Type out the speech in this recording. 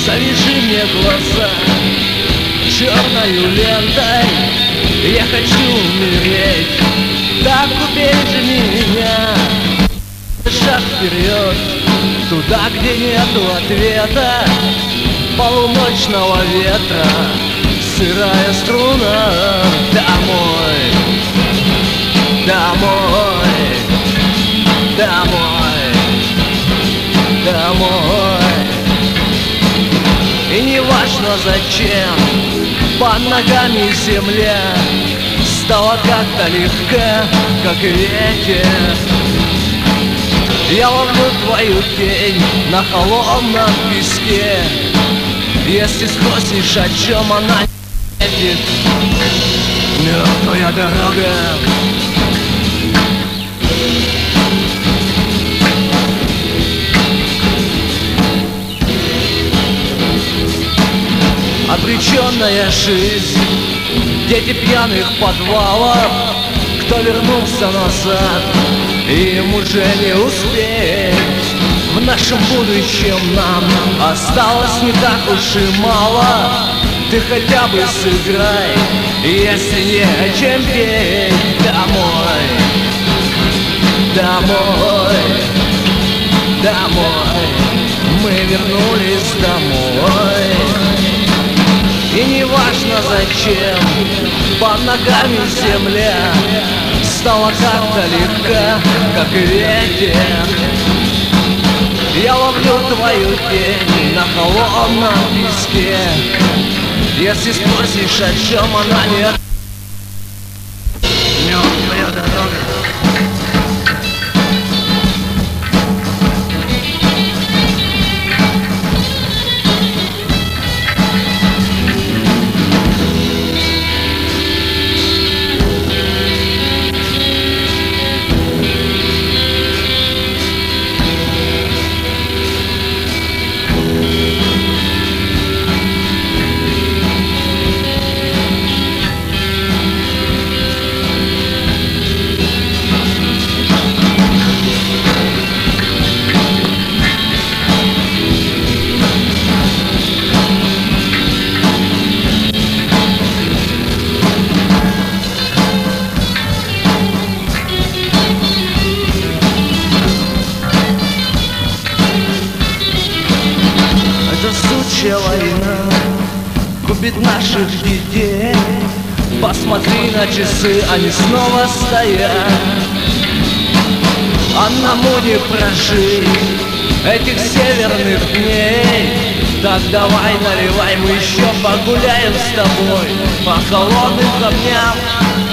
Завяжи мне глаза черною лентой. Я хочу умереть, так убей меня. Шаг вперед, туда, где нету ответа полуночного ветра. Сырая струна. Домой, домой, домой, домой. И не важно зачем под ногами земля стала как-то легка, как ветер. Я ловлю твою тень на холодном песке. Если спросишь, о чем она едет, мертвая дорога. Обреченная жизнь, дети пьяных подвалов. Кто вернулся назад, им уже не успеть. В нашем будущем нам осталось не так уж и мало. Ты хотя бы сыграй, если не о чем петь. Домой, домой, домой. Мы вернулись домой. И не важно зачем под ногами земля стала как-то легка, как ветер. Я ловлю твою тень на холодном песке. Если спросишь, о чем она, нет. Мертвая дорога. Война губит наших детей. Посмотри на часы, они снова стоят. Одному не прожить этих северных дней. Так давай наливай, мы еще погуляем с тобой по холодным камням.